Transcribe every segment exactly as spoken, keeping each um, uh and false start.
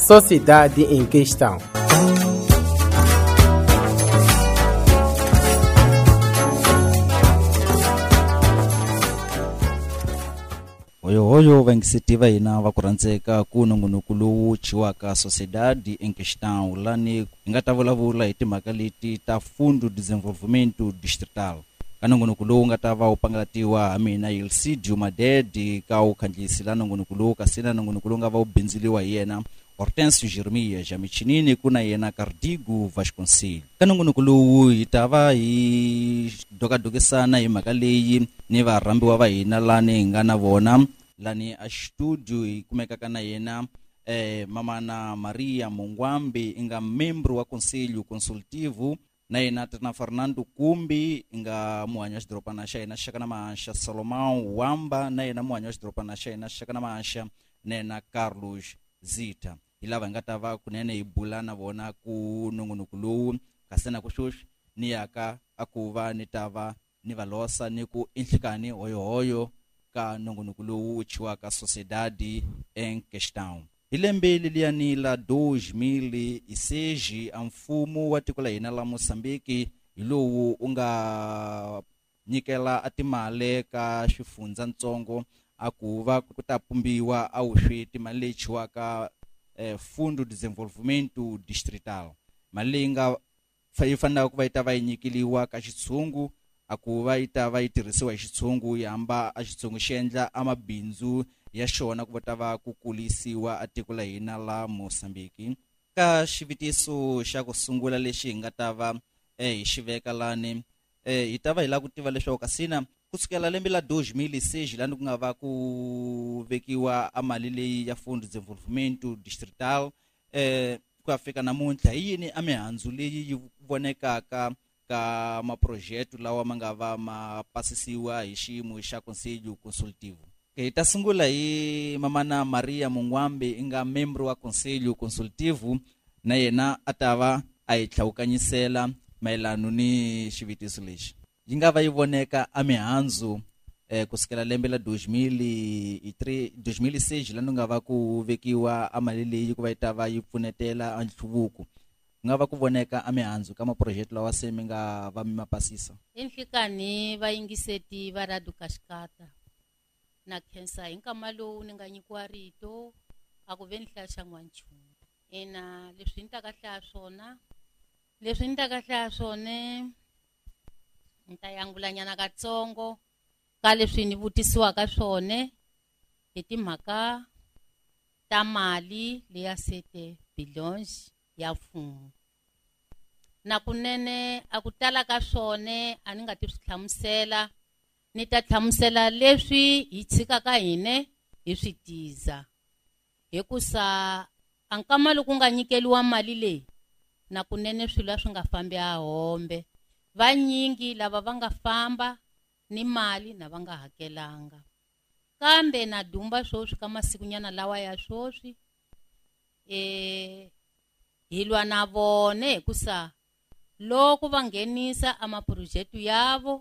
sociedade em questão. Oyo oyo vangisitiwa ina vakurandzeka ku nongonoko lowu chiwaka sociedade em questão lani ingatavulavula hi timhaka leti ta fundo de desenvolvimento distrital ka nongonoko lowu nga ta va wu pangalatiwa ha mina Elcidio Madede ka wu khandziyisi la nongonoko lowu kasi na nongonoko lowu nga va wu bindziliwa hi yena Hortêncio Jeremias Jamichinini kuna yena Cardigo Vasconcelos. Ka nongonoko lowu hi ta va hi dokadokisana hi mhaka leyi ni varhambiwa va hina lani hi nga na vona lani a studio hi kumekaka na yena eh, mamana Maria Mongwambe inga membro wa Conselho Consultivo na yena tana Fernando Kumbi inga muhanya xidropana xa yena xaka na mahaxa Salomão Wamba na yena muhanya xidropana xa yena xaka na mahaxa nena Carlos Zita. Ilava nga ta va kunene hi bula na vona ku nongonoko lowu kasi na ku xuxi ni yaka a ku va ni ta va ni valosa ni ku inhlikani hoyo hoyo ka nongonoko lowu chiwaka sociedade em questão. Hi lembe liliyani la dois mil e seis a mfumo wa tiko la hina la Moçambique hi lowu u nga nyikela a timali ka xifundzantsongo a ku va ku ta pumbiwa a wuxi timali leyi chiwaka eh, fundo de desenvolvimento distrital. Mali leyi nga yi fanelaka ku va yi ta va yi nyikiliwa ka xitshungu a ku va yi ta va yi tirhisiwa hi xitshungu yi hamba a xitshungu xi endla amabindzu ya xona ku va ta va ku kulisiwa a tiko la hina la Moçambique. Ka xivitiso xa ku sungula lexi hi nga ta va eh, hi xi veka lani eh, hi ta va hi la ku tiva leswaku kasina kusukela lembe la dois mil e seis lani ku nga va ku vekiwa a mali leyi ya fundo de desenvolvimento distrital eh, ku ya fika namuntlha hi yini a mihandzu leyi yi vonekaka ka maprojeto lawa ma nga va ma pasisiwa hi xiyimo xa Conselho Consultivo. Hi ta sungula hi mamana Maria Mongwambe inga membro wa Conselho Consultivo na yena a ta va a hi tlhawukanyisela mayelano ni xivitiso lexi. Yi nga va yi voneka a mihandzu eh, kusukela lembe la dois mil e seis lani nga va ku vekiwa a mali leyi ku va yi ta va yi pfunetela a nhluvuko. Nga va ku voneka a mihandzu ka maprojeto lawa se mi nga va mi mapasisa. Enhlikani vayingiseti va Radio Kashkata na khensa hi nkama lowu ni nga nyikiwa rito a ku ve ni hlaya xa n'wanchumu ena leswi ni ta ka hlaya swona leswi ni ta ka hlaya swone ni ta yangulanyana katsongo ka leswi ni vutisiwaka swone hi timhaka ta mali leya sete billions ya mfumo na kunene a ku tala ka swone a ni nga ti swi hlamusela ni ta hlamusela leswi hi tshikaka hine hi swi tiza hikusa a nkama loko nga nyikeliwa mali leyi na kunene swilo swi nga fambi a hombe vanyingi lava va nga famba ni mali na va nga hakelanga kambe na dumba swoswi ka masikunyana lawa ya swoswi eh hilwa na vone hikusa loko va nghenisa amaprojektu yavo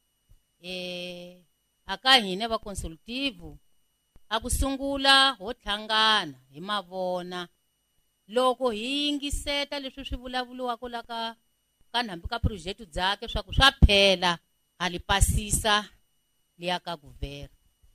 eh aka hine va consultivo a ku sungula ho tlhangana hi mavona loko hi yingiseta leswi swi vulavuliwaka la ka ka nhambi ka project dzake swa ku swa phela alipasisa liya ka guvera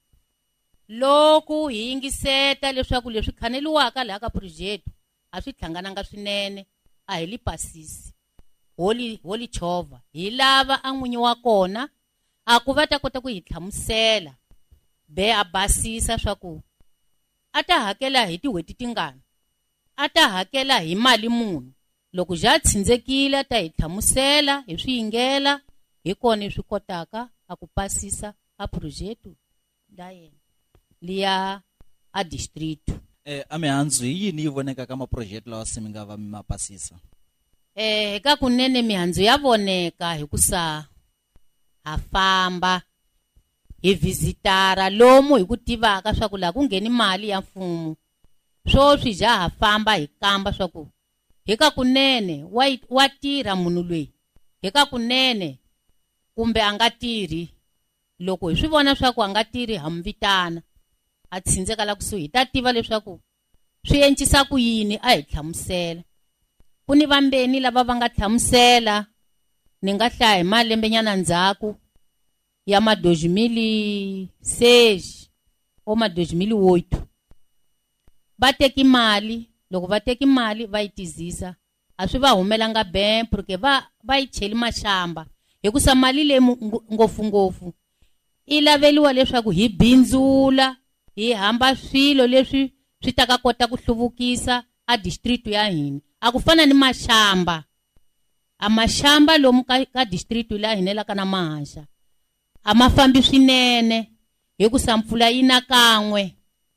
loko hi yingiseta leswaku leswi khaneliwaka la ka project a swi thlangananga swinene a hi lipasisi holi holi chova hi lava a n'winyi wa kona a ku va ta kota ku hi hlamusela be a basisa swa ku a ta hakela hi tin'hweti tingani a ta hakela hi mali muni loko ja tshindzekile ta hi hlamusela hi swiyingela hi kona swi kotaka a ku pasisa a project da yena liya a district eh a mihandzu hi yini yi voneka ka maprojekto lawa se mi nga va mi mapasisa eh ka kunene mihandzu ya voneka hikusa ha famba hi visitara lomu hi ku tivaka swa ku la ku ngheni mali ya mfumo swo swi ja ha famba hi kamba swa ku hi ka kunene wa wa tirha munhu loyi hi ka kunene kumbe a nga tirhi loko hi swi vona swa ku a nga tirhi ha mvitana a tshindeka la kusuhi ta tiva leswaku swi encisa ku yini a hi hlamusela. Ku ni vambeni lava va nga hlamusela ni nga hlaya hi malembe nyana ndzhaku ya ma dois mil e seis o ma dois mil e oito. Va teki mali, loko va teki mali va yi tizisa a swi va humelanga ben porque va va yi cheli maxamba hikusa mali leyi ngopfungopfu i laveliwa leswaku hi bindzula hi hamba swilo leswi swi ta ka kota ku hluvukisa a district ya hina. A ku fana ni maxamba, a maxamba lomu ka, ka district la hina la kana Mahansha a ma fambi swinene hikusa mpfula yi na kan'we.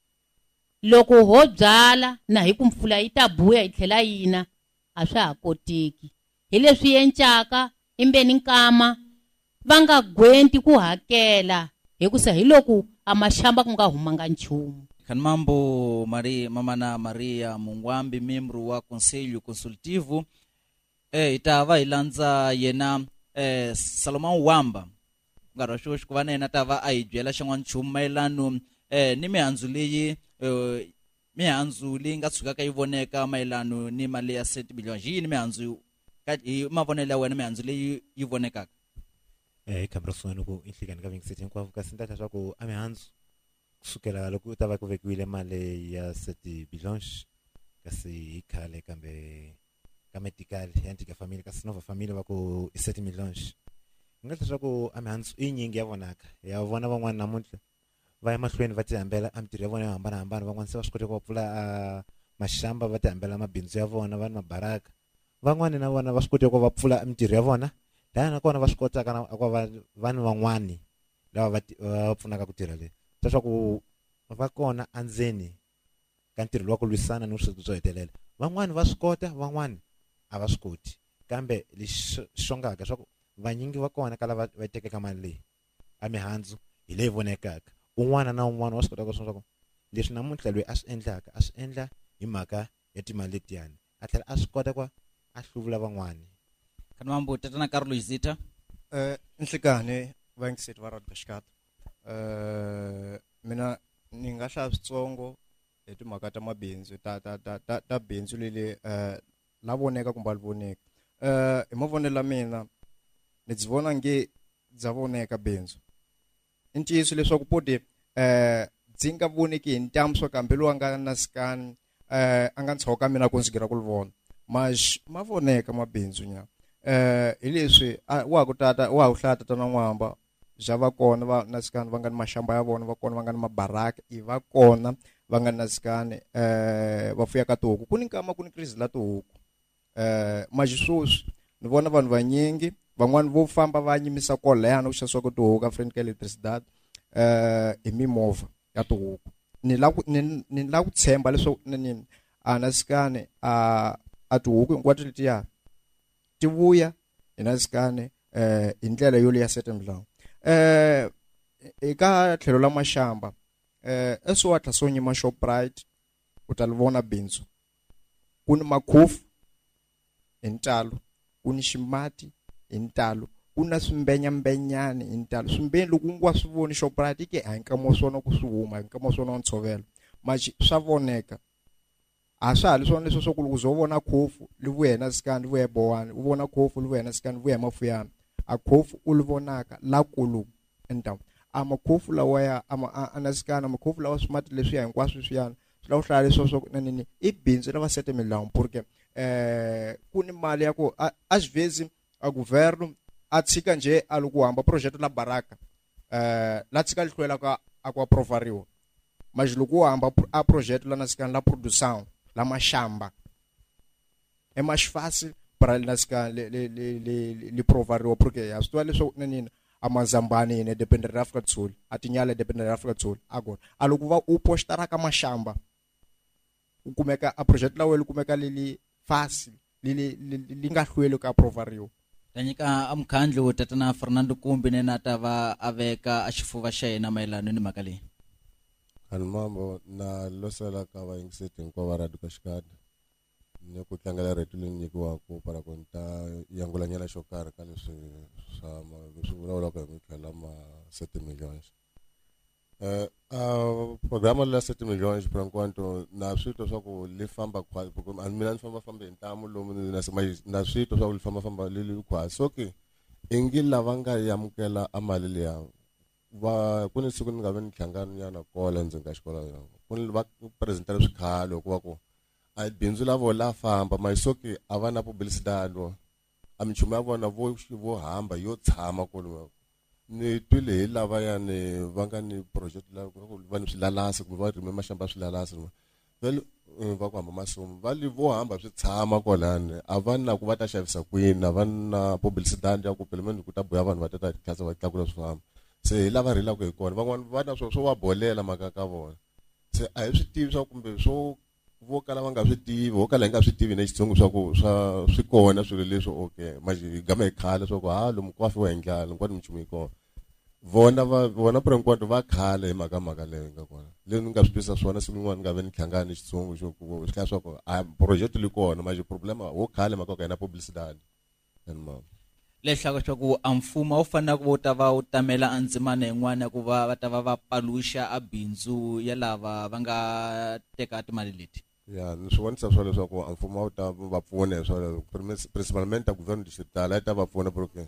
Loko ho byala na hi ku mpfula yi ta buya yi tlhela yina a swa ha koteki. Hi leswi encaka imbeni nkama va nga gwenti ku hakela hikusa hi loko a maxamba ku nga humanga nchumu. Kanmambo Maria Mamana Maria Mungwambi, membro wa Conselho Consultivo, eh itava ilanza yena eh Salomão Wamba ngarashosh ku vana yena tava a hibyela xan'wana nchumu mayelano eh ni mihandzu leyi eh mihandzu leyi nga tshukaka yi voneka mayelano ni mali ya seven billion. Yini mihandzu ka mavonelo ya wena mihandzu leyi yi vonekaka? Eh kabroswena ku inhlikani ka vingiseti hinkwavo kasi ntatha swa ku a mihandzu kusukela loko u ta va ku vekiwile mali ya seven billion kasi hi khale kambe ka medical antika family kasi nova family va ku seven million. Nga tlhela ku a mihandzu i nyingi ya vonaka ya vona van'wana namuntlha va ya mahlweni va ti hambela a mitirho ya vona yo hambanahambana. Van'wana se va swi kota ku pfula a maxamba va ti hambela mabindzu ya vona va ni mabaraka. Van'wana na vona va swi kota ku va pfula mitirho ya vona laha nakona va swi kotaka na ku va vanhu van'wani lava va pfunaka ku tirha le leswaku va kona andzeni ka ntirho wa ku lwisana ni vusweti byo hetelela. Van'wani va swi kota van'wani a va swi koti kambe lexi xongaka swa ku vanyingi va kona ka lava va tekeka mali leyi a mihandzu hi leyi vonekaka. Un'wana na un'wana wa swi kota ku swa ku leswi namuntlha loyi a swi endlaka a swi endla hi mhaka ya timali letiyani a tlhela a swi kota ku a hluvula van'wani. Kanmambo Tatana Carlos Zita eh inhlikani va ngiseti va Radio Kashkata. Eh mina ni nga hlaya switsongo hi timhaka ta mabindzu ta ta ta ta bindzu leli eh la voneka kumbe alivoneka. Eh hi mavonelo ya mina ni dzi vona nge dza voneka bindzu. I ntiyiso leswaku podi eh dzi nga voneki hi ntamu swa kambe lo anga na scan eh anga ntshoka mina ku nsigira ku livona mas ma voneka mabindzu nya. Eh hi leswi wa ku tata wa ku hlata tana n'wamba ja va kona va na scan va nga ni maxamba ya vona va kona va nga ni mabaraka i va kona va nga na scan eh va fuya ka tihuku ku ni nkama ku ni crazy la tihuku. Eh majisusu ni vona vanhu vanyingi van'wani vo famba va nyimisa ko leha na ku xaswa ku tihuku friend ka electricity eh i mimovha ya tihuku. Ni la ku ni la ku tshemba leswo ni ana scan a a tihuku hinkwato letiya ti vuya ina scan eh hi ndlela yo leya seven billion. Eh eka tlhelo la maxamba eh eswatla so nyima Shoprite u ta livona bindzu ku ni makhofu hi ntalo ku ni ximati hi ntalo ku na swimbenya mbenyani hi ntalo. Swimbeni loko u nga swi voni Shoprite ke a nkama swona ku swi huma hi nkama swona ntshovelo machi swa voneka a swa ha leswi leswi swo ku loko zo vona khofu li vuya na scan li vuya bohani u vona khofu li vuya na scan vuya mafuyana a khofu u li vonaka la kulu enta a makhofu lawa ya a na scan makhofu lawa smart leswi ya hinkwaswo swiyana swi la ku hlaya leswi swo na nini i bindzu lava seven million porque eh ku ni mali ya ku a svezi a governo a tshika nje a loko hamba project la baraka eh la tshika lihlwela ka akwa provariwa mas loko hamba a project la na scan la produção la mashamba é mais fácil para ele nascar le le le le provario porque as tuas leswo nini amazambani ne depende da Afrika Sul atinyale depende da Afrika Sul agora aloko va u postara ka mashamba u kumeka a project la wena kumeka lili fácil lili linga hlwelo ka provario. Tanyika amkhandlu Tatana Fernando Kumbi nena tava aveka a xifuva xa yena mayelano ni mhaka leyi. Kanmambo na losela ka va ingiseti hinkwavo va Radio Kashkata ni ku tlangela reto leyi nyikiwaka para ku ni ta yangulanyela xo karhi ka leswi swa leswi vulavulaka hi mitlhela ma seven million. Eh, uh, programa la sete milhões por enquanto na suite só que lhe famba quase porque a mina famba famba entamo lo na na suite só que lhe famba famba lhe quase só que ingila vanga yamukela amali leya va kuni siku ni nga ve ni hlangani yana kola ndzeni ka xikolo kuni va presentela swikhalo ku va ku a bindzu la vo la famba ma so que a va na publicidade a minchumu ya vona vo vo hamba yo tshama kuni ni twile hi lava yani va nga ni project la ku va ni swilalasi ku va rime mashamba swilalasi vele va ku hamba masumu va li vo hamba swi tshama kolani a va na ku va ta xavisa kwini a va na publicidade ya ku pelemeni ku ta boya vanhu va ta ta tlhasa va tlakula swi famba se hi lava rilaka hi kona van'wana va na swo swo va bolela maka ka vona se a hi swi tivi swa kumbe swo vo kala va nga swi tivi vo kala hi nga swi tivi na xitsongo swa ku swa swi kona swilo leswi okay maji gama hi khale swa ku ha lomu kwafi wa hi ndlala hinkwani minchumu yi kona vona va vona por enquanto va khale hi maka maka leyi nga kona leyi ni nga swi twisa swona siku yin'wana ni nga ve ni tlhangani xitsongo xo ku swi hlaya swa ku a project li kona maji problema wo khale maka ka hi na publicidade and mama lehlaka swa ku a mfumo wu fanele ku ta va wu tamela andzimana yin'wana ku va va ta va va paluxa a bindzu ya lava va nga teka timali leti ya ni swi vonisa swa leswaku a mfumo wu ta va pfuna hi swona principalmente a governo digital yi ta va pfuna porque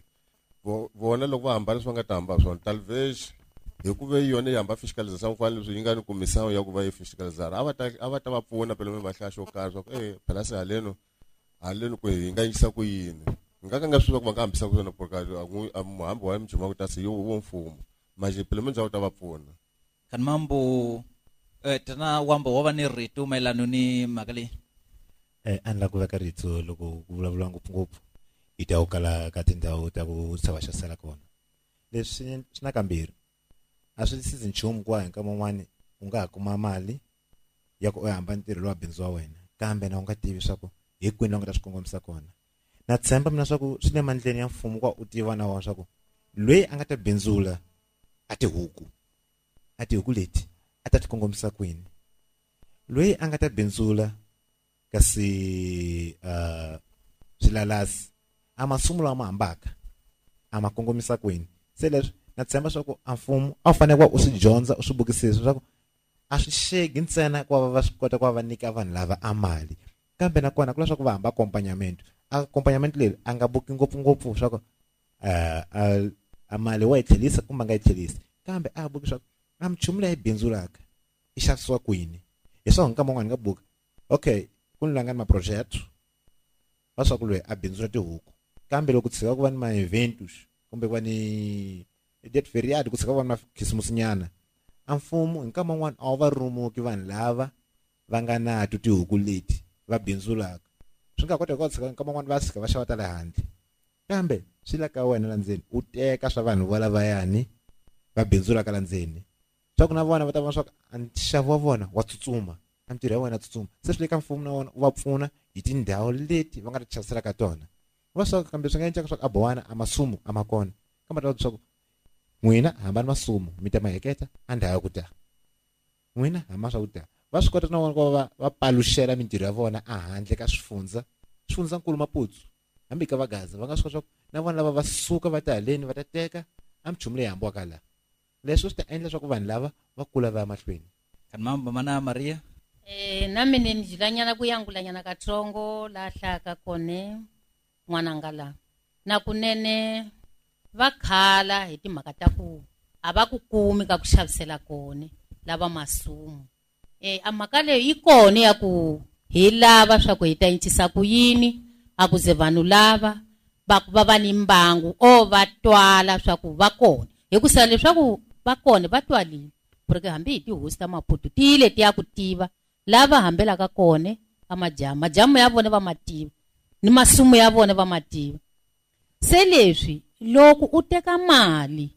vona loko va hamba leswi va nga ta hamba swona talvez hi ku ve yona yi hamba fiscalization kwani leswi yi nga ni kumisawu ya ku va yi fiscalizar a va ta a va ta va pfuna pele va hlaya xo karhi swa ku eh phela se haleno haleno ku hi nga yisa ku yini nga ka nga swi swa ku va nga hambisa ku swona porque a muhambi wa minchumu ku ta se yo wo mfumo maji pele menza u ta va pfuna kan mambo eh tana wamba wa va ni rito mayelano ni mhaka leyi eh a ni la ku veka rito loko ku vulavuriwa ngopfungopfu i ta kala ka tindhawu ta ku tshava xasela kona leswi swi na kambirhi a swi sizi nchumu kwa hi nkama wun'wani u nga ha kuma mali ya ku u hamba ntirho wa bindzu wa wena kambe na u nga tivi swa ku hi kwini u nga ta swi kongomisa kona na tshemba mina swa ku swi le mandleni ya mfumo kwa u tiva na wona swa ku loyi a nga ta bindzula a tihuku a tihuku leti a ta ti kongomisa kwini loyi a nga ta bindzula kasi uh, swilalasi a masumu lama hambaka a ma kongomisa kwini se leswi na tshemba swa ku a mfumo a wu fanele ku u swi dyondza u swi bukisisa swa ku a swi xegi ntsena ku va va swi kota ku va nyika vanhu lava a mali kambe nakona ku leswaku va hamba accompagnament accompagnament leyi a nga buki ngopfungopfu swa ku uh, a mali wa yi tlhelisa kumbe a nga yi tlhelisi kambe a buki swa ku a minchumu leyi bindzulaka i xavisiwa kwini hi swona nkama wun'wana nga buka okay ku ni langani maproject va swa ku loyi a bindzula tihuku kambe loko tshika ku va ni ma-eventus kumbe ku va ni det feriado ku tshika ku va ni makhisimusi nyana a mfumo hi nkama wun'wana a wu va rumuki vanhu lava va nga na to tihuku leti va bindzulaka swi nga kota ku tshika nkama wun'wana va tshika va xava ta le handle kambe swi la ka wena la ndzeni u teka swa vanhu va lavayani va bindzulaka la ndzeni swa ku na vona va ta vona swa ku nxavo wa vona wa tsutsuma na mintirho ya wena tsutsuma se swi le ka mfumo na vona u va pfuna hi tindhawu leti va nga ta chavisela ka tona va swa kambe swi nga endleka swa ku a bowana a masumu a makona kambe ta swa ku n'wina hambani masumu mi ta maheketa a ndhawu ya ku ta n'wina hamba swa ku ta va swi kota na vona ku va va paluxela mintirho ya vona a handle ka swifundza swifundzankulu maputsu hambi ka vagaza va nga swi kota swa ku na vona lava va suka va ta haleni va ta teka a minchumu leyi hambiwaka laha leswi swi ta endla swa ku vanhu lava va kula va ya mahlweni kan mambo mana Maria eh na mina ni jilanyana ku yangulanyana katsongo la hlaka kone n'wananga la na kunene va khala hi timhaka ta ku a va ku kumi ka ku xavisela kone lava masumu eh a mhaka leyi yi kona ya ku hi lava swa ku hi ta yintisa ku yini a ku ze vanhu lava va ku va va ni mbangu o va twala swa ku va kona hi ku sala leswaku va kona va twalile porque hambi hi tihosi ta maputu tile ti ya ku tiva lava hambelaka kone a majamu majamu ya vona va mativa ni masumu ya vona va mativa se leswi loko u teka mali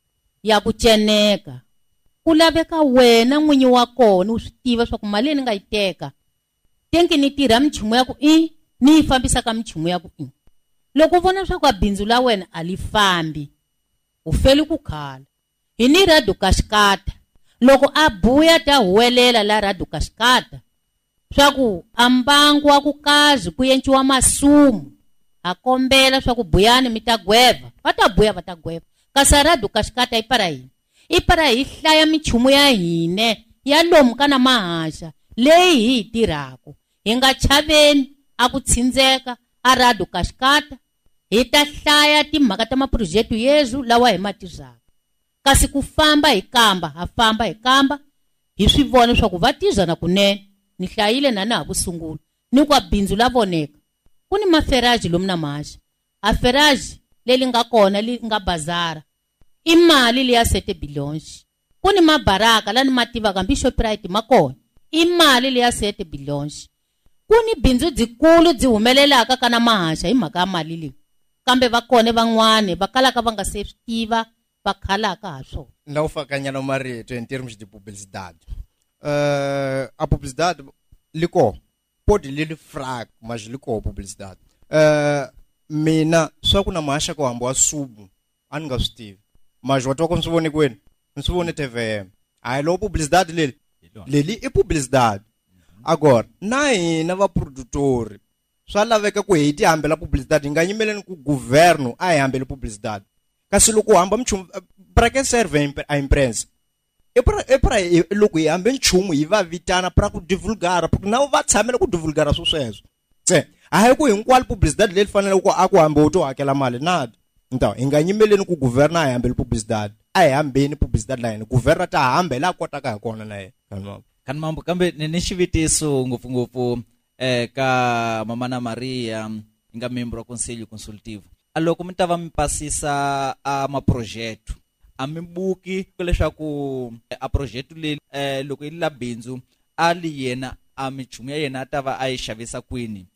ya ku ceneka ku laveka wena n'winyi wa kona u swi tiva swa ku mali ni nga yi teka tenki ni tirha minchumu ya ku i ni yi fambisa ka minchumu ya ku i loko u vona swa ku a bindzu la wena a li fambi u feli ku khala hi ni Radu Kashikata loko a buya ta huwelela la Radu Kashikata swa ku a mbangu wa ku kazi ku yenciwa masumu a kombela swa ku buyani mi ta gweva va ta buya va ta gweva kasi Radu Kashikata yi para yini i para hi hlaya minchumu ya hine ya lomu kana mahasha leyi hi yi tirhako hi nga chaveni a ku tshindzeka a Radio Kashkata hi ta hlaya timhaka ta maprojekti yezu lawa hi ma tirhaka kasi ku famba hi kamba ha famba hi kamba hi swi vona swa ku va tirhana kunene ni hlayile na na ha vusungula ni kwa bindzu la voneka ku ni maferaji lomu na mahasha a feraji leli nga kona li nga bazara i mali liya sete billions ku ni mabaraka la ni ma tivaka hambi Shoprite ma kona i mali liya sete billions ku ni bindzu dzikulu dzi humelelaka kana mahasha hi mhaka ya mali leyi kambe va kone van'wana va kalaka va nga se swi tiva va khalaka ha swona na u fakanyana marito em termos de publicidade. Uh, a publicidade liko pode lhe fraco, mas liko publicidade. Uh, mina só que na marcha com ambo subo, anga stive. Mas eu tô com subo negueno, subo na T V M. Aí lo publicidade lele, lele é publicidade. Agora, na ina va produtor, só lá vê que com ele ambe la publicidade, enganimele no governo, aí ambe la publicidade. Kasi loko amba mchum, para que serve a imprensa? É para é para loko ambe mchum e vai vitana para ku divulgar, porque não vai saber ku divulgar a sucesso. Tse, aí ku hinkwalo publicidade lele fanele ku aku ambe uto aquela mali nada. Então, enganyimele no governo aí ambe publicidade. Aí ambe ni publicidade lá, no governo tá ambe lá kota ka kona na yena. Kan mambo kambe ni xivitiso ngopfungopfu eh ka Mamana Maria inga membro wa conselho consultivo. Aloko mi ta va mi pasisa a maprojeto a mi buki leswaku a projeto le eh loko yi la bindzu ali yena a michumu ya yena ta va a yi xavisa kwini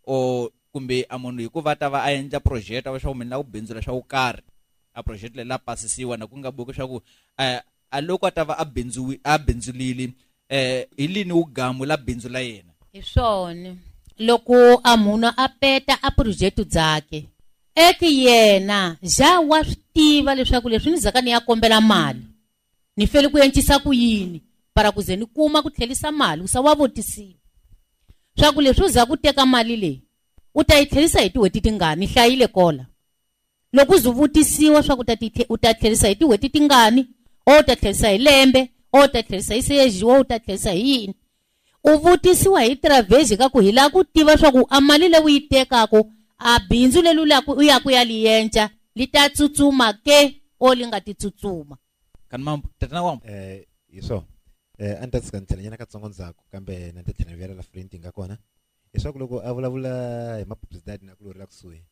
o kumbe a munhu hikuva ta va a endla project a swa mina la ku bindzu leswa ku karhi a project le la pasisiwa na ku nga buki leswaku eh aloko ta va a bindzu a bindzulili eh ilini ugamu la bindzu la yena hi swona loko a munhu a peta a project dzake eke yena ja wa swi tiva leswaku leswi ni zaka ni ya kombela mali ni fele ku yencisa ku yini para ku ze ni kuma ku tlhelisa mali usa wa votisiwa swa ku leswi uza ku teka mali leyi u ta yi tlhelisa hi tiweti tingani hlayile kola loko uzuvutisiwa swa ku u ta tlhelisa hi tiweti tingani o ta tlhelisa hi lembe o ta tlhelisa hi seji o ta tlhelisa hi yini u vutisiwa hi traveji ka ku hi la ku tiva swa ku a mali leyi u yi tekako a bindzu lelu la ku ya ku ya liyenca lita tsutsuma ke o linga ti tsutsuma kan mambo tatana wam eh iso eh anta tsikantela nyana ka tsongo ndzako kambe na tetena vera la front nga kona leswaku loko a vulavula hi mapublicity na ku lori la kusuhi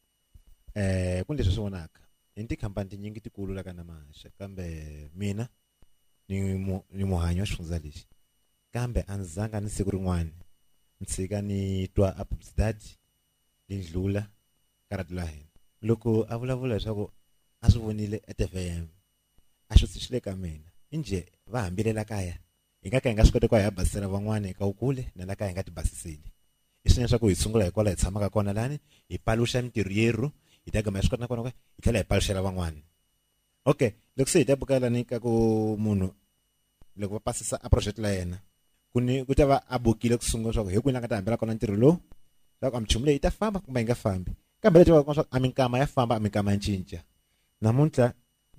eh ku leswi swi vonaka hi tikhampani tinyingi tikulu la kana mahasha kambe mina ni ni muhanyo wa xifundza lexi kambe a ndzanga ni siku rin'wana ntsika ni twa a publicity lindlula karati la hina loko a vulavula leswaku a swi vonile e T V M a swi tsixile ka mina inje va hambilela kaya hi nga ka hi nga swi koti ku ya basisela van'wana eka ukule na la kaya hi nga ti basiseli i swinene swa ku hi sungula hi kwala hi tshamaka kona lani hi paluxa mintirho yeru hi ta gama hi swi koti na kona hi tlhela hi paluxela van'wana okay loko se hi ta buka lani ka ku munhu loko va pasisa a project la yena ku ni ku ta va a bukile ku sungula swa ku hi kwini la nga ta hambela kona ntirho lowu loko a michumu leyi yi ta famba kumbe yi nga fambi kambe leti va ku a minkama ya famba a minkama ya cinca namuntlha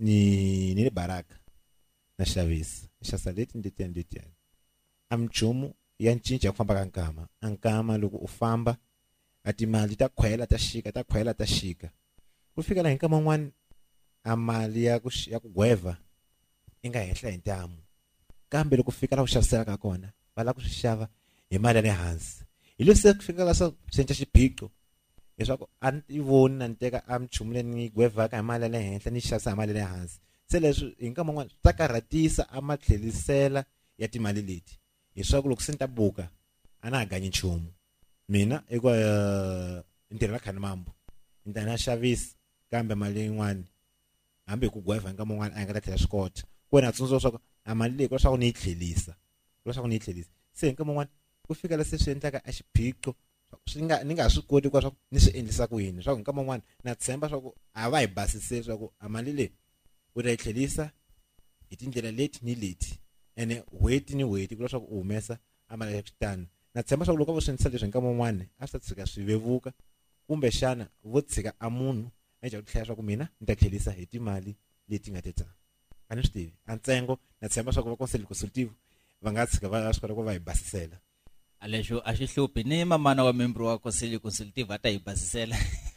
ni ni baraka na xavisa xasa leti ndetiyani ndetiyani a michumu ya cinca ya ku famba ka nkama a nkama loko u famba a timali ta khwela ta xika ta khwela ta xika ku fika la hi nkama wun'wani a mali ya ku ya ku gweva i nga henhla hi ntamu kambe loko fika la ku xaviselaka kona va la ku swi xava hi mali ya le hansi hi leswi ku fika la swa senca xiphiqo leswaku a ni voni na ni teka a michumu leyi ni gwevaka hi mali ya le henhla ni xavisa hi mali ya le hansi se leswi hi nkama wun'wani swi ta karhatisa a ma tlhelisela ya timali leti leswaku loko se ni ta buka a na ha ganyi nchumu mina eka ntirho la khani mambo ni ta na xavisa kambe mali yin'wani hambi hi ku gweva hi nkama wun'wani a hi nga ta tlhela swi kota ku wena tsundzuka swa ku a mali leyi ku leswaku ni yi tlhelisa ku leswaku ni yi tlhelisa se hi nkama wun'wani ku fika la se swi endlaka a xiphiqo swi nga ni nga swi koti ku swa ni swi endlisa ku yini swa ku nkama wun'wani na tshemba swa ku a va hi basiseli swa ku a mali leyi u ta yi tlhelisa hi tindlela leti ni leti ene weti ni weti ku leswaku u humesa a mali ya xitano na tshemba swa ku loko vo swi endlisa leswi hi nkama wun'wani a swi ta tshika swi vevuka kumbe xana vo tshika a munhu a dya ku tlhela swa ku mina ni ta tlhelisa hi timali leti nga teta a ni swi tivi a ntsengo na tshemba swa ku va conseil consultative va nga tshika va swi kota ku va hi basisela alexo a xi hluphi ni mamana wa membro wa conseil consultative a ta hi basisela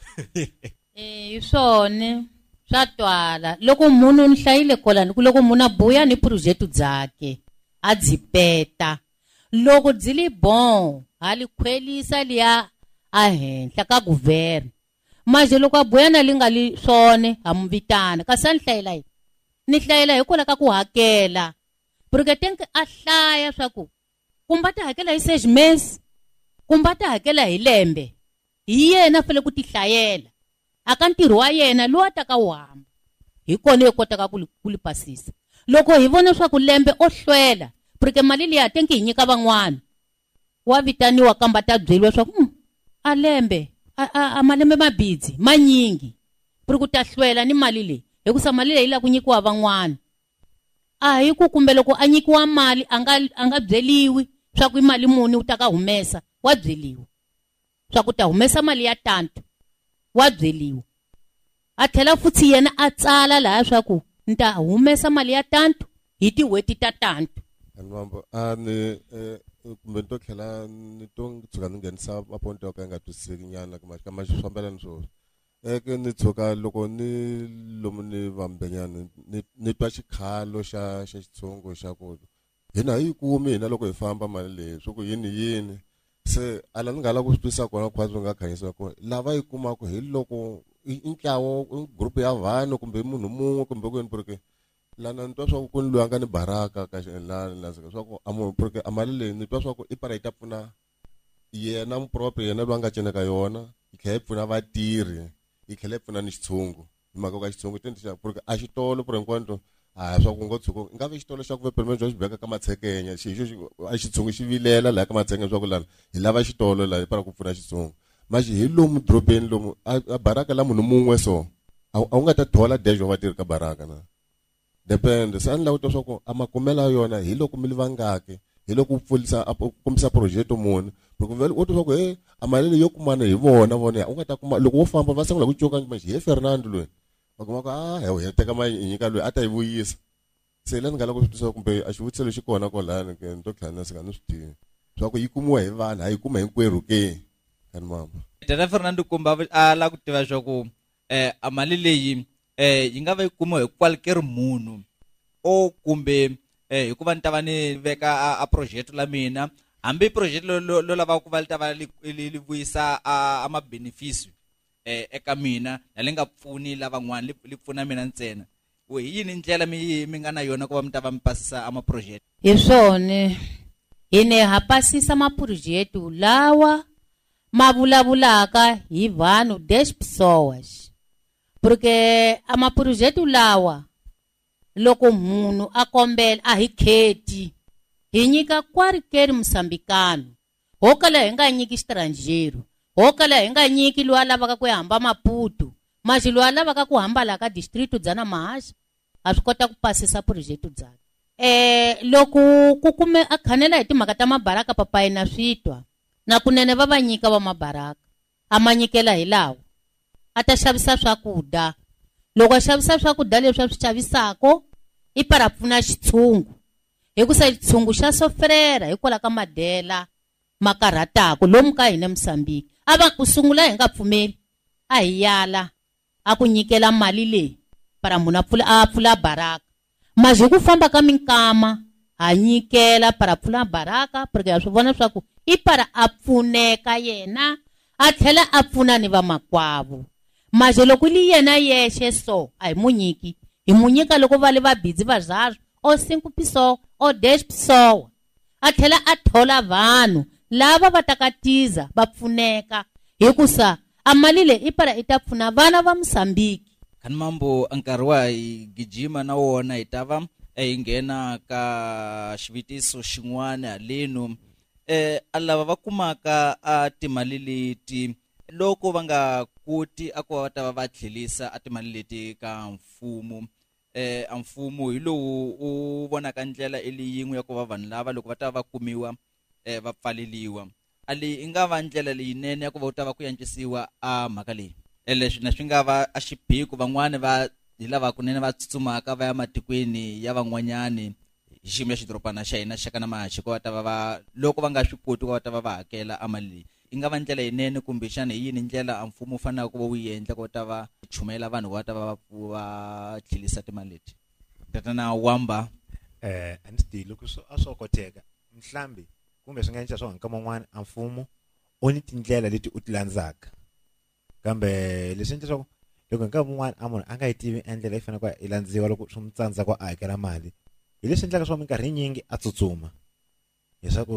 Eh, swone swa twala loko munhu ni hlayile kolani ku loko munhu a buya ni project dzake a dzipeta loko dzili bon hali khwelisa liya a henhla ka government manje loko a buya na linga li swone ha mvitana kasi ni hlayela hi ni hlayela hi kola ka ku hakela porque tenke a hlaya swa ku kumba ta hakela hi six months kumba ta hakela hi lembe hi yena fele ku ti hlayela aka ntirho wa yena lo ataka u hamba hi kona hi kotaka ku ku pasisa loko hi vona swa ku lembe o hlwela porque mali liya tenke hi nyika van'wana wa vitaniwa kamba ta byeliwa swa ku a lembe a, a, a malembe mabidzi manyingi porque ku ta hlwela ni mali leyi hikusa mali leyi la ku nyikiwa van'wana a hi ku kumbe loko a nyikiwa mali anga anga byeliwi swa ku mali muni u ta ka humesa wa byeliwa swa ku ta humesa mali ya tanto wa byeliwa a tlhela futhi yena a tsala laha swa ku nta humesa mali ya tanto hi tiweti ta tanto anwambo a ni kumbe nto tlhela ni to tshuka ni nghenisa maponto yo ka yi nga twisiseki nyana ka ma swifambelani swona eke ni tshuka loko ni lomu ni vambenyana ni twa xikhalo xa xa xitsongo xa ku hina hi kumi hina loko hi famba mali leyi swa ku yini yini se ala ni nga la ku swi twisisa kona khwatsi nga khanyisa kona lava yi kumaka hi loko intlawo group ya vanhu kumbe munhu mun'we kumbe kwini porque lana ni twa swa ku ku ni loyi a nga ni baraka ka xelani la swa ku amo porque amali leyi ni twa swa ku i para yi ta pfuna yena mproprio yena loyi a nga cineka yona yi tlhela yi pfuna vatirhi yi tlhela yi pfuna ni xitshungu hi mhaka ka xitshungu tini xa porque a xitolo por enquanto a swa ku ngo tshuko nga ve xitolo xa ku ve permanent xo xibeka ka matshekenya xi xo a xitshungu xi vilela laha ka matshekenya swa ku lana hi lava xitolo laha para ku pfuna xitshungu manje hi lomu drobeni lomu a baraka la munhu mun'we so a wu nga ta thola dash wa vatirhi ka baraka na depende se a ni lava ku twa swa ku a makumela yona hi loko mi vangaki hi loko u pfulisa u kombisa project muni porque vele u twa swa ku he a mali leyi yo kumana hi vona vona u nga ta kuma loko wo famba va sungula ku coka manje hi Fernando loyi va kuma ku ah he teka ma nyika loyi a ta yi vuyisa se la ni nga la ku swi twisisa kumbe a xivutiso lexi kona kwalani ke ni to tlhela na sika ni swi tivi swa ku yi kumiwa hi vanhu a yi kuma hinkwerhu ke kani mama tata Fernando kumba a la ku tiva swa ku eh a mali leyi eh yi nga va yi kumiwa hi kwalker munhu o kumbe eh hikuva ni ta va ni veka a project la mina hambi project lo lo lava ku va li ta va li vuyisa a ma benefice eh eka mina na le nga pfuni lavan'wana li pfuna mina ntsena we yini ndlela mi mi nga na yona ku va mi ta va mi pasisa ama project hi swone hi ne ha pasisa ma project lawa ma vulavulaka hi vanhu dash psoas porque ama project lawa loko munhu a kombela a hi kheti hi nyika kwarikeri musambikano ho kala hi nga nyiki xitrangeru ho kala hi nga nyiki loyi a lavaka ku hamba Maputo manje loyi a lavaka ku hamba la ka district dzana Mahasha a swi kota ku pasisa project dzaka eh loko ku kume a khanela hi timhaka ta mabaraka papayi na switwa na kunene va va nyika va mabaraka a manyikela hi lawo a ta xavisa swakudya loko a xavisa swakudya leswi a swi xavisako i para pfuna xitshungu hikusa xitshungu xa sofrera hikwala ka madela makaratako lomu ka hina Msambiki a va ku sungula hi nga pfumeli a hi yala a ku nyikela mali leyi para munhu a pfula a pfula baraka manje ku famba ka minkama a nyikela para pfula baraka porque a swi vona swa ku i para a pfuneka yena a tlhela a pfuna ni va makwavo manje loko li yena yexe so a hi munyiki hi munyika loko va le va busy va zazwo o cinco piso o dash piso a tlhela a thola vanhu lava va takatiza va pfuneka hikusa a mali leyi i para i ta pfuna vana va Msambiki kani mambo nkarhi wa hi gijima na wona hi ta va hi nghena ka xivitiso xin'wana haleno eh alava va kumaka a timali leti loko va nga koti a ku va ta va va tlhelisa a timali leti ka mfumo eh a mfumo hi lowu u vonaka ndlela eli yin'we ya ku va vanhu lava loko va ta va kumiwa eh va pfaleliwa ali inga va ndlela leyinene ya ku va u ta va ku yantsisiwa a mhaka leyi leswi na swi nga va a xiphiku van'wana va hi lava kunene va tsutsumaka va ya matikweni ya van'wanyani hi xiyimo ya xidorobana xa hina xaka na mahachiko va ta va va loko va nga swi koti va ta va va hakela a mali leyi yi nga va ndlela yinene kumbe xana hi yini ndlela a mfumo wu fanele ku va wu yi endla ku ta va chumela vanhu va ta va va tlhelisa timali leti tatana Wamba. eh a ndzi tivi loko a swo koteka mhlambi kumbe swi nga endla swo nkama n'wana a mfumo u ni tindlela leti u ti landzaka kambe leswi endla swa loko nkama n'wana a munhu a nga yi tivi endlela yi fanele ku ilandziwa loko swi mutsandzaka ku hakela mali hi leswi endlaka swa minkarhi yinyingi a tsutsuma leswaku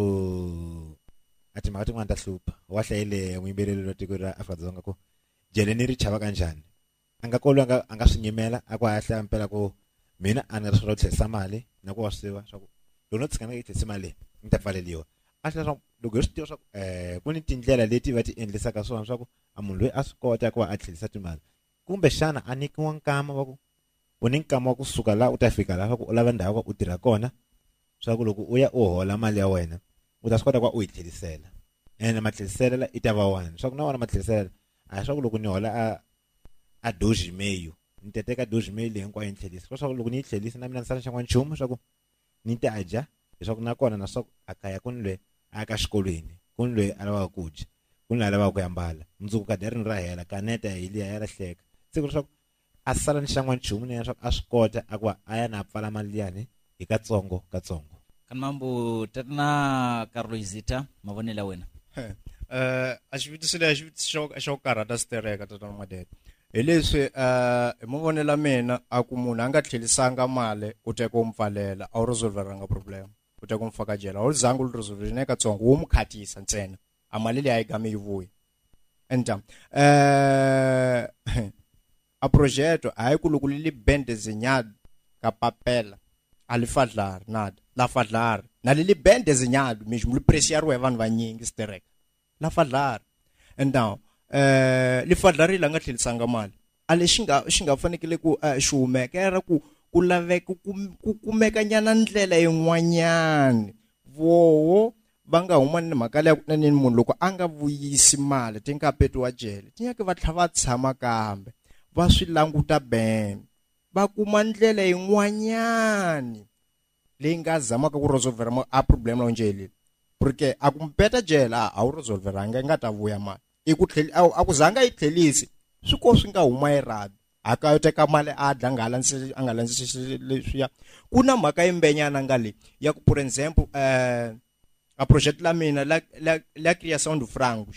a timhaka tin'wana ta hlupha wa hlayile muyimbeleri wa tiko ra Afrika-Dzonga ku jele ni ri chava kanjhani a nga kolo a nga swi nyimela a ku hahla mpela ku mina a ni ri swo tlhelisa mali na ku wa swiva swa ku loko no tshika na yi tlhelisa mali ni ta pfaleliwa a hlaya swa loko hi swi tiva swa eh ku ni tindlela leti va ti endlisaka swona swa ku a munhu loyi a swi kota ku va a tlhelisa timali kumbe xana a nikiwa nkama wa ku u ni nkama wa kusuka la u ta fika la swa ku u lava ndhawu u tirha kona swa ku loko u ya u hola mali ya wena u ta swi kota ku u yi tlhelisela ene matlheliselela i ta va wena swa ku na wona matlheliselela a swa ku loko ni hola a a doji meyo ni ta teka doji meyo leyi hinkwayo ni tlhelisa swa ku loko ni yi tlhelisa na mina ni sala xan'wana nchumu swa ku ni ta dya leswaku na kona na swa ku a kaya ku ni loyi a ya ka xikolweni ku ni loyi a lavaka ku dya ku ni loyi a lavaka ku ya mbala mundzuku ka rini ra hela kaneta hi liya ya lahleka siku leswaku a sala ni xan'wana nchumu ni ya swa ku a swi kota a ku a ya na pfala mali liyani hi katsongo katsongo. Kan mambo tatana Carlo Izita mavonela wena. eh a xivutiso leyi xivutiso xo karhata stereka tatana Madede hi leswi eh hi mavonela mina a ku munhu a nga tlhelisanga mali u teka u mpfalela a wu resolveranga problem u teka u mfaka jela u zangu lu resolve ne katsongo wo mukhatisa ntsena a mali leyi a yi game yi vuyi enta eh a projeto a yi ku loko li bende zinyad ka papela alifadlar nada la fadlar na li bende zinyad mismo li presiaro e vanhu vanyingi sterek la fadlar and now eh li fadlar la nga tlhelisanga mali ale xinga xinga fanekele ku xihumekera ku ku laveka ku kumeka nyana ndlela yin'wanyani voho va nga huma ni makale ya ku nani munhu loko a nga vuyisi mali tinga petiwa jele tinyake va tlhava tshama kambe va swi languta ben va kuma ndlela yin'wanyani leyi nga zamaka ku resolve a problem la njeli porque a ku mpeta jela a wu resolve ranga nga ta vuya mali i ku tlheli a ku zanga yi tlhelisi swi ko swi nga huma irad aka yo teka mali a dlangala nsi a nga landzisi leswiya ku na mhaka yimbenyana nga le ya ku for example eh a project la mina la la la clear sound franco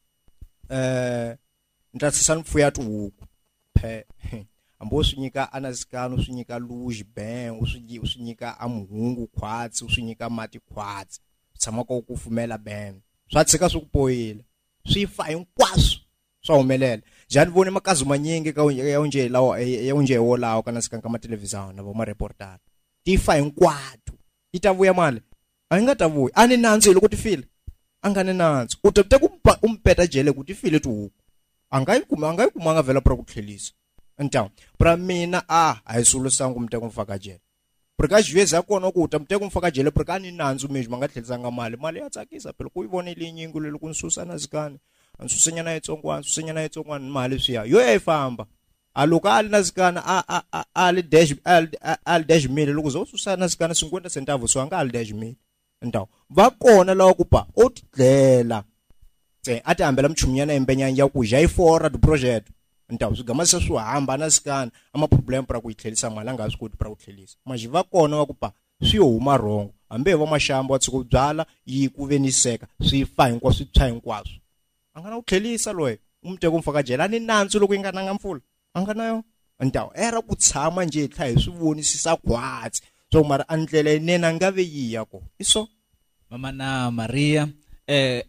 eh ntatsisa mfuya tuhuku phe ambo swi nyika anasikano swi nyika luji ben uswi uswi nyika amuhungu khwatsi uswi nyika mati khwatsi tshama ko ku fumela ben swa tshika swi ku poyile swi fa hinkwaswo swa humelela jani vone makazi manyingi ka ya unje lawa ya unje wo lawa kana sikanka ma television na vo ma reporter ti fa hinkwatu itavuya mali a nga tavuya ani nanzo loko ti file anga ni nanzo u tete ku umpeta jele ku ti file tu anga yi kuma anga yi kuma nga vela pra ku tlhelisa então pra mina a a isulu sangu mteko mfaka jele porque jweza kona ku utamteko mfaka jele porque ani nanzo mesmo anga tlhelisanga mali mali ya tsakisa phela ku yivona linyingu lelo ku nsusa na zikani ansusenyana yitsongwana susenyana yitsongwana mali swiya yo yayifamba aluka ali nazikana a a ali dash ali dash mile loko zosusa nazikana cinquenta centavos so anga ali dash mile então va kona lawa ku pa o tidlela tse ati hambela mchuminyana embenyana ya ku ja ifora do project então swigama se swi hamba nazikana ama problem para ku itlhelisa mali anga swi koti para ku tlhelisa mas va kona wa ku pa swi huma rongo hambe va mashamba wa tsiko byala yi ku veniseka swi fa hinkwaswo swi tshwa hinkwaswo anga na ku tlhelisa loyi umteko umfaka jela ni nanzu loko ingana nga mpfula anga nayo ndawo era ku tshama nje ithla hi swivonisisa khwatsi so mara andlela inena nga ve yiya ko iso mama na Maria eh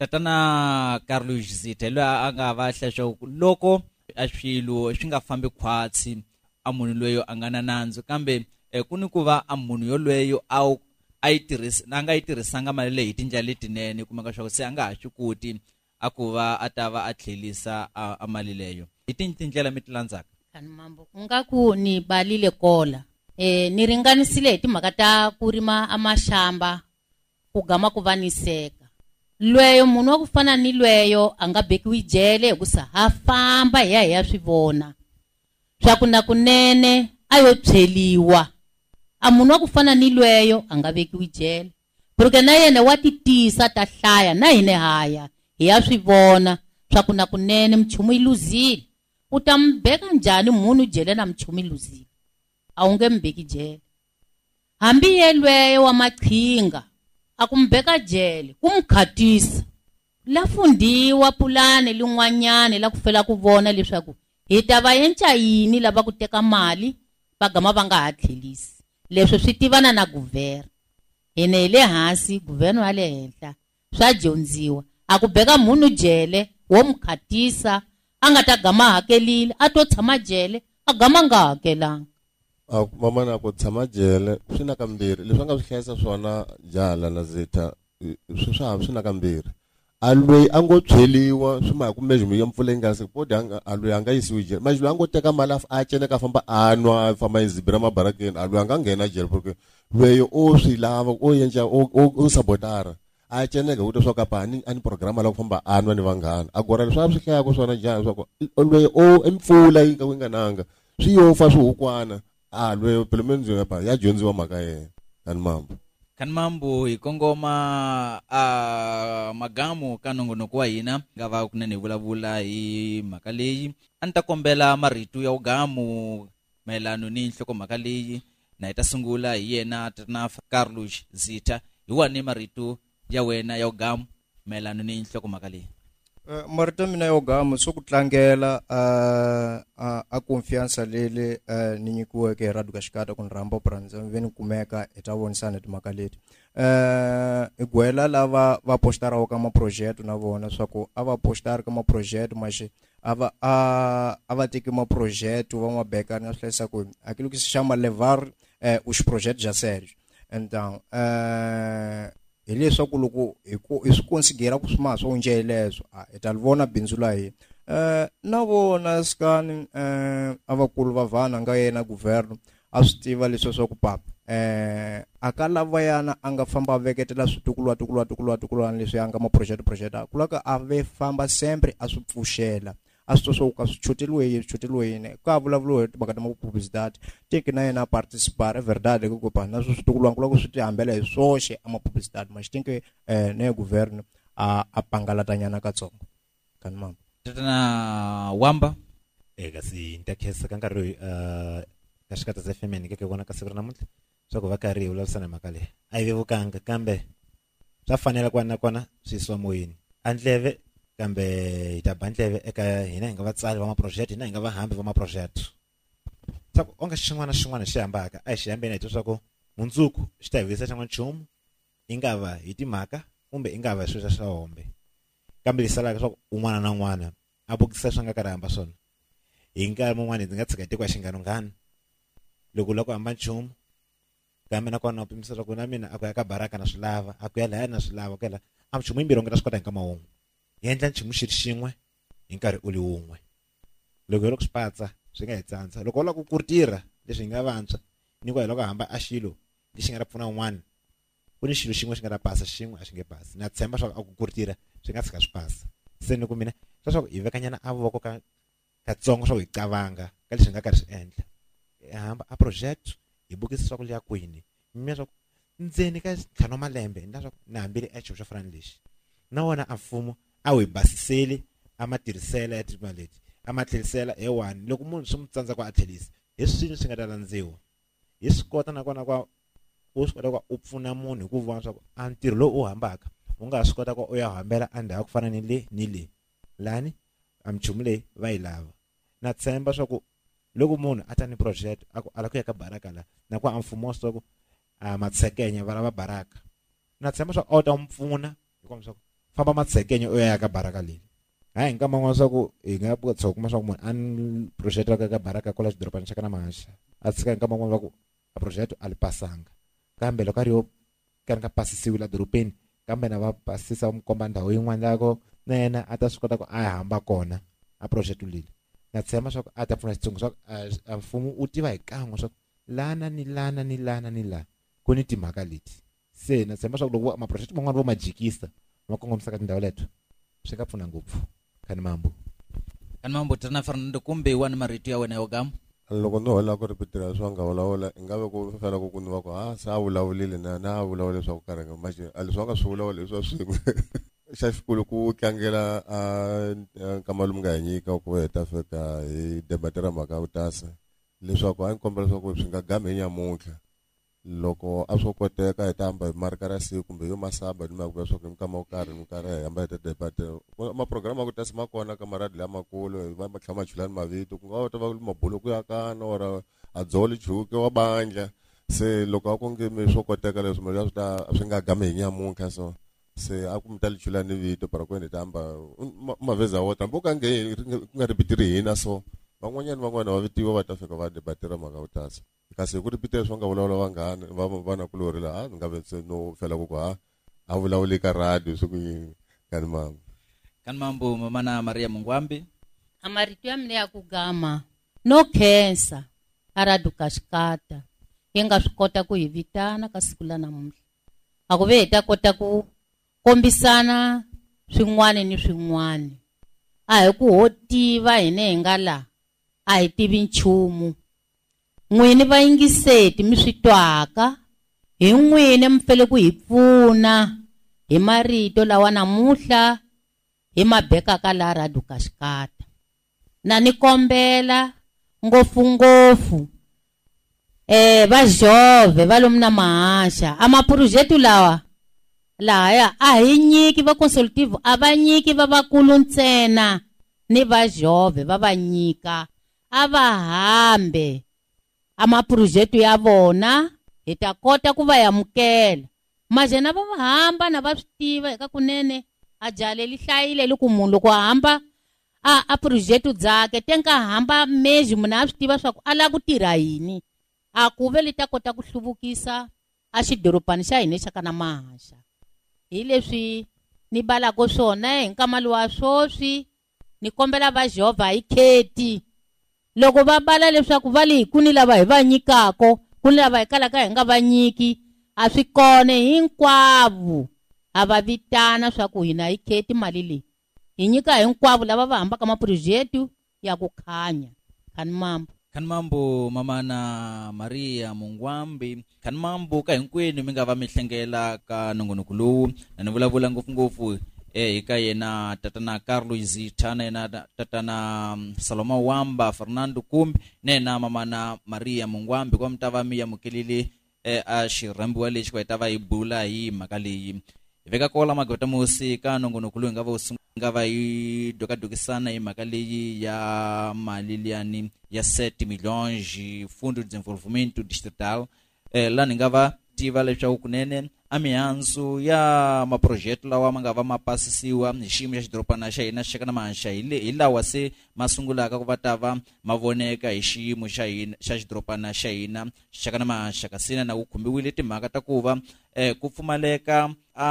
tatana Carlo Izita lo anga va hlasho loko a swilo swi nga fambi khwatsi a munhu loyo angana nanzu kambe eh, kuni ku va a munhu yolweyo a a yi tirhisa na nga yi tirhisanga mali leyi tindlela letinene kuma ka swa se anga ha swi koti a ku va a ta va a tlhelisa a mali leyo hi tindlela mi tilandzaka kan mambo nga ku ni balile kola eh ni ringanisile hi timhaka ta ku rima amashamba ku gama ku vaniseka lweyo munhu wa ku fana ni lweyo anga bekiwi jele hi ku sa ha famba hi ya hi ya swi vona swa ku na kunene ayo tsheliwa a munhu wa ku fana ni lweyo a nga vekiwi jele porque na yena wa titisa ta hlaya na hine haya hi ya swi vona swa ku na kunene mchumu yi luzile u ta mbeka njhani munhu jele na mchumu yi luzile a wu nge mbeki jele hambi yelweyo wa maqhinga a ku mbeka jele ku mkhatisa la fundiwa pulane lin'wanyane la ku fela ku vona leswaku hi ta va yenca yini lava ku teka mali va gama va nga ha tlhelisi leswi swi tivana na guvera hine hi le hansi guvera wa le henhla swa dyondziwa a ku beka munhu jele wo mkhatisa a nga ta gama hakelile a to tshama jele a gama nga hakelanga a mama na ku tshama jele swi na kambirhi leswi nga swi hlayisa swona jala na zeta swi swa swi na kambirhi a lweyi a ngo tshweliwa swi ma ku measure ya mpfula yi nga si podi a lweyi a nga yisiwi jele manje lweyi a ngo teka mali a cene ka famba a nwa a famba yi zibira mabarakeni a lweyi a nga nghena jele porque lweyi o swi lava o yenca o sabotara a ceneka u ta swa ka pa ni ani programa la ku famba a nwa ni vanghana a gora leswi a swi hlayaka swona jala swa ku lweyi o empfula yi ka yi nga nanga swi yofa swi hukwana a lweyi pelemeni pa ya dyondziwa mhaka yena tani mambo kan mambo hi kongoma a magamu ka nongonoko wa hina nga va ku ni vulavula hi mhaka leyi a ni ta kombela marito ya ugamu mayelano ni nhlokomhaka leyi na hi ta sungula hi yena na Carlos Zita hi wani marito ya wena ya ugamu mayelano ni nhlokomhaka leyi. Uh, marito mina yo gamu so ku tlangela uh, uh, a confiance lele uh, ni nyikiweke Radio Kashikata ku Rambo Pranza veni kumeka eta vonisana timhaka leti uh, igwela lava va postara ka ma project na vona swa ku ava postara ka ma project mashi ava a ava teki ma project va ma beka na hlayisa ku aquilo que se chama levar uh, os projetos já sérios então uh, ele só colocou isso conseguirá com os mais onde ele é e tal vona benzula aí na vona scan ava kulva vana nga yena governo astiva leswo swa ku papa eh akala vayana anga famba veketela switukulwa tukulwa tukulwa tukulwa leswi anga ma project project kulaka ave famba sempre asupfushela asitso ka swichoteliwe swichoteliwe ka vulavulo bakata ma publicity teke na yena participar é verdade ku pa na switukulwa kula ku switi hambela hi soxe ama publicity mas tinke eh ne governo a apangalatanyana ka tsongo kan mama tana wamba e kasi ntakhesa ka nkarhi uh Kashikata za F M ni ke kona ka siku namuntlha swa ku va karhi ulavisana makale a yi vevukanga kambe swa fanela kwana kona swi swa moyeni andleve kambe hi ta bandleve eka hina hi nga vatsali va ma project hina hi nga vahambi va ma project swa ku onge xin'wana xin'wana xi hambaka a hi xi hambeni hi swa ku mundzuku xi ta hi vuyisa xin'wana nchumu yi nga va hi timhaka kumbe yi nga va hi swilo swa hombe kambe hi salaka swa ku un'wana na un'wana a bukisa swa nga karhi hamba swona hi nkarhi mun'wana ndzi nga tshika tiko ya xinganunghana loko loko hamba nchumu kambe na kona upimisa swa ku na mina a ku ya ka baraka na swilava a ku ya laya na swilava ku ya la a nchumu yimbirhi nga ta swi kota hi nkama wun'we hi endla nchumu xi ri xin'we hi nkarhi uli wun'we loko hi loko swi patsa swi nga hi tsandza loko u lava ku tirha leswi hi nga vantshwa ni ku hi loko hamba a xilo lexi nga ta pfuna un'wana ku ni xilo xin'we xi nga ta pasa xin'we a xi nge pasi na tshemba swa ku a ku tirha swi nga tshika swi pasa se ni ku mina swa swa ku hi vekanyana a voko ka katsongo swa ku hi cavanga ka leswi hi nga karhi swi endla hamba a project hi bukisa swa ku liya kwini mi swa ku ndzeni ka ntlhanu wa malembe na swa ku na hambile a xilo xo fana lexi na wona a mfumo a wu hi basiseli a ma tirhisela ya timali leti a ma tlhelisela hi one loko munhu swi mu tsandza ku a tlhelisa hi swilo swi nga ta landziwa hi swi kota na kona kwa u swi kota ku u pfuna munhu hi ku vona swa ku a ntirho lowu u hambaka u nga swi kota ku u ya hambela a ndhawu ku fana ni le ni le lani a minchumu leyi va yi lava na tshemba swa ku loko munhu a ta ni project a ku ala ku ya ka baraka la na ku a mfumo swa ku a matsekenya va lava baraka na tshemba swa u ta n'wi pfuna hi ku swa ku famba matsekenya u ya ka baraka leyi hayi nkama n'wana swa ku hi nga tshoka kuma swa ku munhu a ni project la ka baraka kola xidorobana xa ka na mahasha a tshika hi nkama n'wana va ku a project a li pasanga kambe loko a ri yo ka ri nga pasisiwi la dorobeni kambe na va pasisa mu komba ndhawu yin'wana lako na yena a ta swi kota ku a hamba kona a project leli na tshemba swa ku a ta pfuna xitsongo swa ku a mfumo u tiva hi kan'we swa ku lana ni lana ni lana ni la ku ni timhaka leti se na tshemba swa ku loko maproject man'wana vo ma jikisa ma kongomisa ka tindhawu leto swi nga pfuna ngopfu khani mambo kan mambo tana Fernando kumbe wani marito ya wena yo gamu loko no hola ku ripitira swa nga vulavula i nga ve ku fela ku kuni va ku ha sa vulavulile na na vulavula leswaku karhi nga maje a leswi va nga swi vulavula leswi swin'we xa xikulu ku tlangela a nkama lomu nga hi nyika ku heta fika hi debatera mhaka utasa leswaku a ni kombela leswaku swi nga game hi nyamuntlha loko a swo koteka hi ta hamba hi marika ra siku kumbe yo masaba ni ma ku leswaku nkama wo karhi ni karhi hi hamba hi ta debatera maprograma ku tasa ma kona ka maradi lamakulu va ma tlhama chulani mavito ku nga va va mabulu ku ya kana or a dzoli chuke wa bandla se loko a ku nge mi swo koteka leswi mo swi ta swi nga game hi nyamuntlha so se a ku mita lichulani vito para ku ni ta hamba ma veza wota mboka nge ku nga ripitiri hina so van'wanyana van'wana va vitiwa va ta fika va debatera mhaka utasa kasi ku ripitela swi nga vulavula vanghana va vana kulorila ha nga ve no fela ku ku ha a vulavuli ka radio swi ku yini kani mambo kani mambo mamana Maria Mungwambi amarito ya mina ya ku gama no khensa aradu kashikata yi nga swi kota ku hi vitana ka siku la namuntlha a ku ve hi ta kota ku kombisana swin'wana ni swin'wana a hi ku ho tiva hine hi nga la a hi tivi nchumu n'wini va yingiseti mi swi twaka hi n'wini mi fele ku hi pfuna hi marito lawa namuntlha hi mabekaka la radu kashikata na ni kombela ngopfungopfu eh va Jove va lomu na Mahasha a maprojekti lawa laya a hi nyiki va consultative a va nyiki va vakulu ntsena ni va Jove va va nyika a va hambe a maprojekti ya vona hi ta kota ku va yamukela majena va va hamba na va swi tiva eka kunene a jale li hlayile li ku munhu loko hamba a a project dzake tenka hamba meji muna a swi tiva swa ku ala ku tirha yini a ku ve li ta kota ku hluvukisa a xidoropani xa hina xa kana Mahasha hi leswi ni balako swona hi nkamalo wa swoswi ni kombela va Jehova hi kheti loko va bala leswaku va li kuni lava hi va nyikako kuni lava hi kalaka hi nga va nyiki a swi kone hinkwavo a va vitana swa ku hina hi kheti mali leyi hi nyika hinkwavo lava va hambaka maprojekti ya ku khanya kani mambo kani mambo mamana Maria Mungwambi kani mambo ka hinkwenu mi nga va mi hlengela ka nongonoko lowu na ni vulavula ngopfungopfu eh eka yena tatana Carlos Thana yena tatana Saloma Wamba Fernando Kumbi nena mamana Maria Mungwambi kwa mtava mi yamukelile eh a xirambiwa lexi kwa itava hi bula hi mhaka leyi veka kola magota musi ka nongonoko lowu nga va nga va hi dokadokisana hi mhaka leyi ya mali liyani ya sete milhões fundo de desenvolvimento distrital eh la ni nga va tiva leswaku kunene a mihandzu ya maprojekti lawa ma nga va mapasisiwa hi xiyimo xa xidoropana xa hina xi na Mahasha hi lawa se masungulaka ku va ta va mavoneka hi xiyimo xa hina xa xidoropana xa hina xi na Mahasha kasina na ku khumbiwile timhaka ta ku va eh ku pfumaleka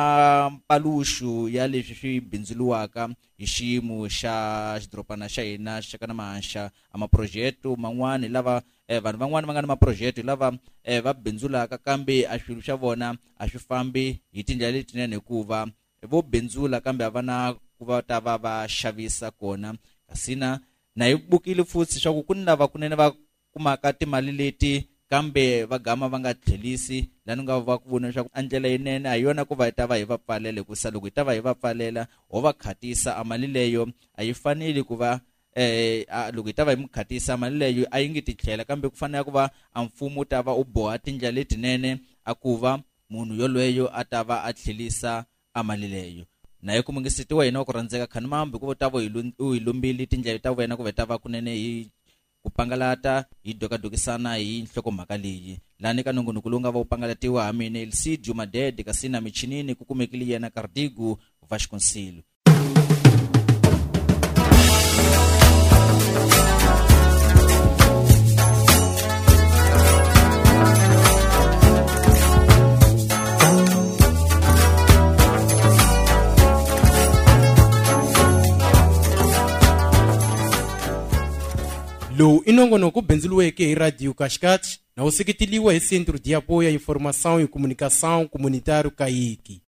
a paluxu ya leswi swi bindzuluwaka hi xiyimo xa xidoropana xa hina xi na Mahasha a maprojekti man'wana lava eh vanhu van'wana va nga na maprojekti lava eh va bindzulaka kambe a swilo swa vona a swi fambi hi tindlela letinene hikuva vo bindzula kambe a va na ku va ta va va xavisa kona kasina na hi bukile futhi swa ku ku lava kunene va kumaka timali leti kambe va gama va nga tlhelisi lani nga va ku vona swa ku andlela yinene a yona ku va ta va hi va pfalela ku sa loko hi ta va hi va pfalela ho va khatisa a mali leyo a yi fanele ku va eh loko hi ta va hi mukhatisa mali leyo a yi ngi titlhela kambe ku fanele ku va a mfumo ta va u boha tindlela letinene a ku va munhu yolweyo a ta va a tlhelisa a mali leyo na hi ku mungisitiwa hina ku randzeka khani mambe ku ta va hi lombile tindlela ta wena ku va ta va kunene hi ku pangalata hi dokadokisana hi nhlokomhaka leyi lani ka nongonoko lowu nga va u pangalatiwa ha mina Elsidio Madede kasina michinini ku kumekile yena Cardigo Vasconcelos. Lowu inongonoko bendzuluweke hi Radio Kashkat na useketeliwa hi Centro de Apoio à Informação e Comunicação Comunitário K A I C.